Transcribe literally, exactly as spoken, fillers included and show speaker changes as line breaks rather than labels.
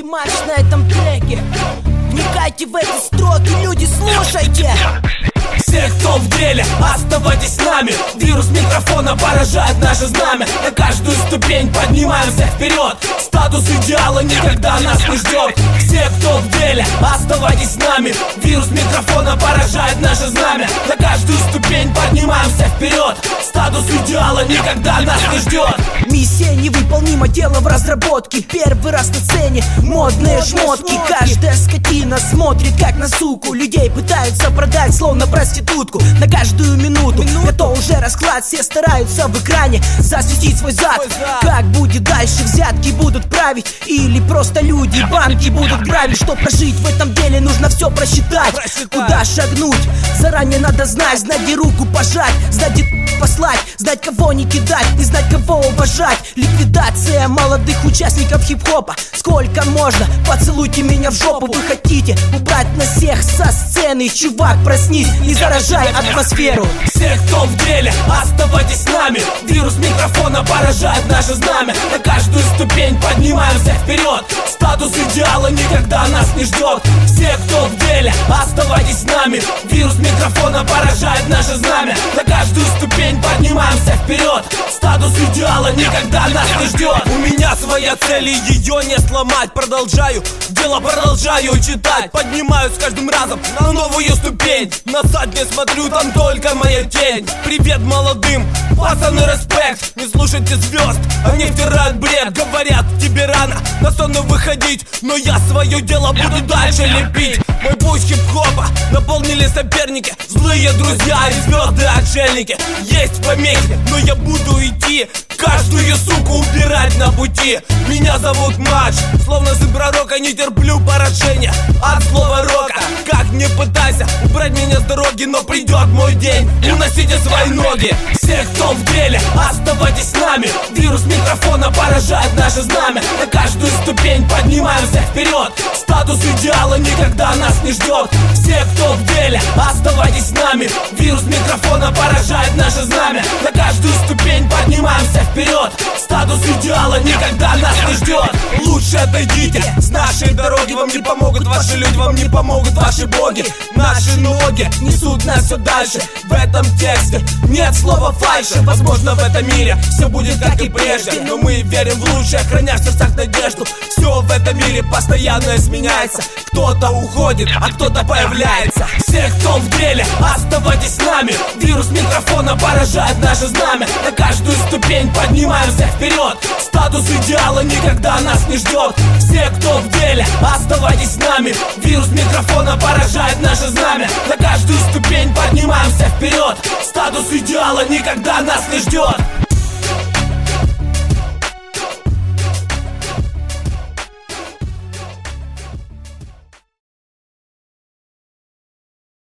марш на этом треке. Вникайте в эти строки, люди, слушайте.
Все, кто в деле, оставайтесь с нами. Вирус микрофона поражает наше знамя. На каждую ступень поднимаемся вперед. Статус идеала никогда нас не ждет. Все, кто в деле, оставайтесь с нами. Вирус микрофона поражает наше знамя. На каждую ступень поднимаемся вперед. Статус идеала никогда нас не ждет.
Миссия невыполнима, дело в разработке. Первый раз на сцене модные шмотки. Каждая скотина смотрит как на суку. Людей пытаются продать словно проститутку. На каждую минуту это уже расклад. Все стараются в экране засветить свой зад. Как будет дальше, взятки будут править или просто люди банки будут грабить? Чтоб прожить в этом деле, нужно все просчитать. Куда шагнуть, заранее надо знать. Знать, где руку пожать, знать, где послать, знать, кого не кидать и знать, кого уважать. Ликвидация молодых участников хип-хопа. Сколько можно? Поцелуйте меня в жопу. Вы хотите убрать на всех со сцены? Чувак, проснись, не заражай атмосферу.
Все, кто в деле, оставайтесь с нами. Вирус микрофона поражает наше знамя. На каждую ступень поднимаемся вперед. Статус идеала никогда нас не ждет. Все, кто в деле, оставайтесь с нами. Вирус микрофона поражает наше знамя. На каждую ступень поднимаемся вперед. Статус идеала никогда нас не ждет. У меня своя цель, и ее не сломать. Продолжаю, дело продолжаю читать. Поднимаюсь с каждым разом на новую ступень. Назад не смотрю, там только моя тень. Привет молодым, пацаны, респект. Не слушайте звезд, они втирают бред. Говорят, тебе рано на сцену выходить, но я свое дело буду дальше лепить. Мой путь хип-хопа наполнили соперники, злые друзья и звезды-отшельники. Есть помехи, но я буду идти, каждую суку убирать на пути. Меня зовут Матч, словно сын пророка, не терплю поражения от слова рока. Как не пытайся убрать меня с дороги, но придет мой день, уносите свои ноги. Все, кто в деле, оставайтесь с нами. Вирус микрофона поражает наше знамя. На каждую ступень поднимаемся вперед. Статус идеала никогда нас не ждет. Все, кто в деле, оставайтесь с нами. Вирус микрофона поражает наше знамя. На каждую ступень поднимаемся вперед. Статус идеала никогда нас не ждет. Лучше отойдите с нашей дороги. Вам не помогут ваши люди, вам не помогут ваши боги. Наши ноги несут нас все дальше. В этом тексте нет слова фальши. Возможно, в этом мире все будет как и прежде, но мы верим в лучшее, храня в сердцах надежду. Все в этом мире постоянно изменяется. Кто-то уходит, а кто-то появляется. Все, кто в деле, оставайтесь с нами. Вирус микрофона поражает наше знамя. На каждую ступень поднимаемся вперед. Статус идеала никогда нас не ждет. Все, кто в деле, оставайтесь с нами. Вирус микрофона поражает наше знамя. На каждую ступень поднимаемся вперед. Статус идеала никогда нас не ждет.